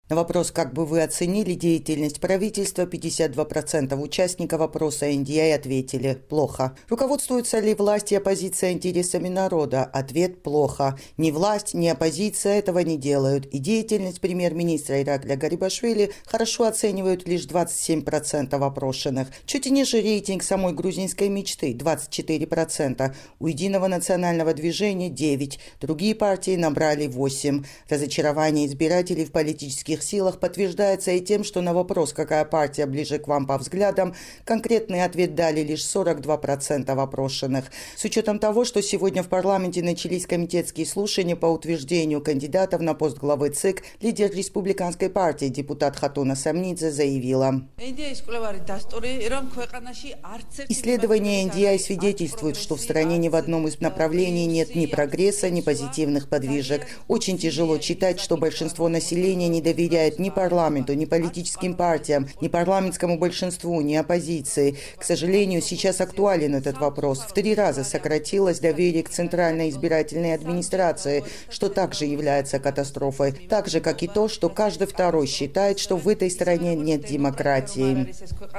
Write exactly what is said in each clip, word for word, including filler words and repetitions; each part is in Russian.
На вопрос, как бы вы оценили деятельность правительства, пятьдесят два процента участников опроса эн ди ай ответили «плохо». Руководствуются ли власть и оппозиция интересами народа? Ответ «плохо». Ни власть, ни оппозиция этого не делают. И деятельность премьер-министра Иракля Гарибашвили хорошо оценивают лишь двадцать семь процентов опрошенных. Чуть ниже рейтинг самой грузинской мечты – двадцать четыре процента. У Единого национального движения – девять процентов. Другие партии набрали восемь процентов. Разочарование избирателей в политических силах подтверждается и тем, что на вопрос, какая партия ближе к вам по взглядам, конкретный ответ дали лишь сорок два процента опрошенных. С учетом того, что сегодня в парламенте начались комитетские слушания по утверждению кандидатов на пост главы ЦИК, лидер республиканской партии депутат Хатуна Самнидзе заявила: исследования эн ди ай свидетельствуют, что в стране ни в одном из направлений нет ни прогресса, ни позитивных подвижек. Очень тяжело читать, что большинство населения не доверяет ни парламенту, ни политическим партиям, ни парламентскому большинству, ни оппозиции. К сожалению, сейчас актуален этот вопрос. В три раза сократилось доверие к Центральной избирательной администрации, что также является катастрофой. Так же, как и то, что каждый второй считает, что в этой стране нет демократии.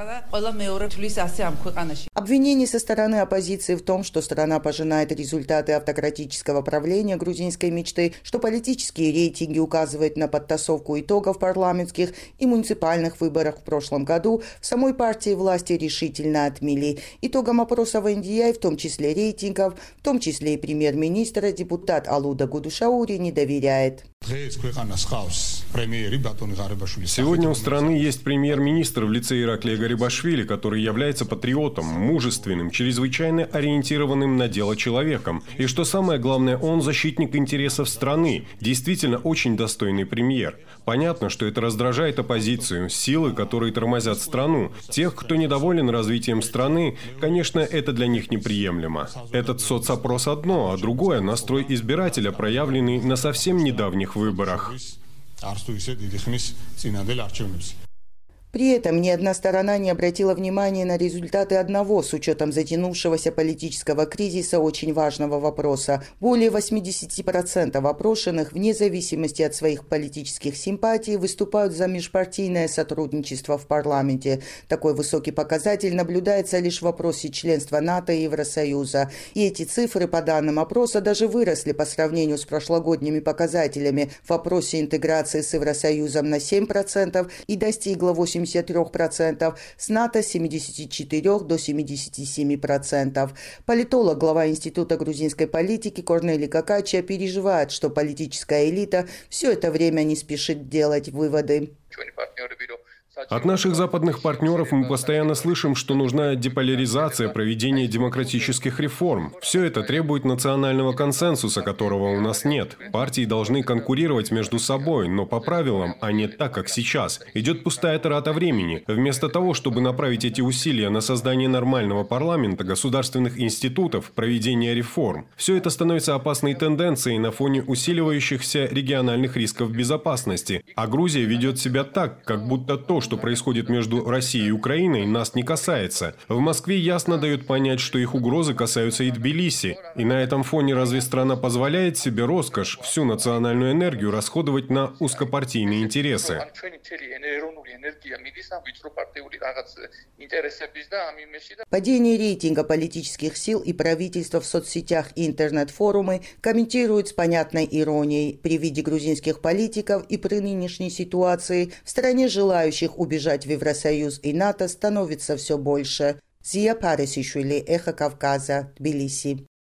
Обвинения со стороны оппозиции в том, что страна пожинает результаты автократического правления грузинской мечты, что политические рейтинги указывают на подтасовку итогов парламентских и муниципальных выборов в прошлом году, в самой партии власти решительно отмели. Итогам опроса в эн ди ай, в том числе рейтингов, в том числе и премьер-министра, депутат Алуда Гудушаури не доверяет. Сегодня у страны есть премьер-министр в лице Иракля Гарибашвили, который является патриотом, мужественным, чрезвычайно ориентированным на дело человеком. И что самое главное, он защитник интересов страны, действительно очень достойный премьер. Понятно, что это раздражает оппозицию, силы, которые тормозят страну. Тех, кто недоволен развитием страны, конечно, это для них неприемлемо. Этот соцопрос одно, а другое – настрой избирателя, проявленный на совсем недавних выборах. При этом ни одна сторона не обратила внимания на результаты одного, с учетом затянувшегося политического кризиса, очень важного вопроса. Более восемьдесят процентов опрошенных, вне зависимости от своих политических симпатий, выступают за межпартийное сотрудничество в парламенте. Такой высокий показатель наблюдается лишь в вопросе членства НАТО и Евросоюза. И эти цифры, по данным опроса, даже выросли по сравнению с прошлогодними показателями в вопросе интеграции с Евросоюзом на семь процентов и достигла восемьдесят три процента, с НАТО с семидесяти четырёх до семидесяти семи процентов. Политолог, глава Института грузинской политики Корнели Какача переживает, что политическая элита все это время не спешит делать выводы. От наших западных партнеров мы постоянно слышим, что нужна деполяризация, проведение демократических реформ. Все это требует национального консенсуса, которого у нас нет. Партии должны конкурировать между собой, но по правилам, а не так, как сейчас. Идет пустая трата времени. Вместо того, чтобы направить эти усилия на создание нормального парламента, государственных институтов, проведение реформ. Все это становится опасной тенденцией на фоне усиливающихся региональных рисков безопасности. А Грузия ведет себя так, как будто то, что происходит между Россией и Украиной, нас не касается. В Москве ясно дают понять, что их угрозы касаются и Тбилиси. И на этом фоне разве страна позволяет себе роскошь всю национальную энергию расходовать на узкопартийные интересы? Падение рейтинга политических сил и правительства в соцсетях и интернет-форумы комментируют с понятной иронией. При виде грузинских политиков и при нынешней ситуации в стране желающих убежать в Евросоюз и НАТО становится все больше. Зия Парисишвили, Эхо Кавказа, Тбилиси.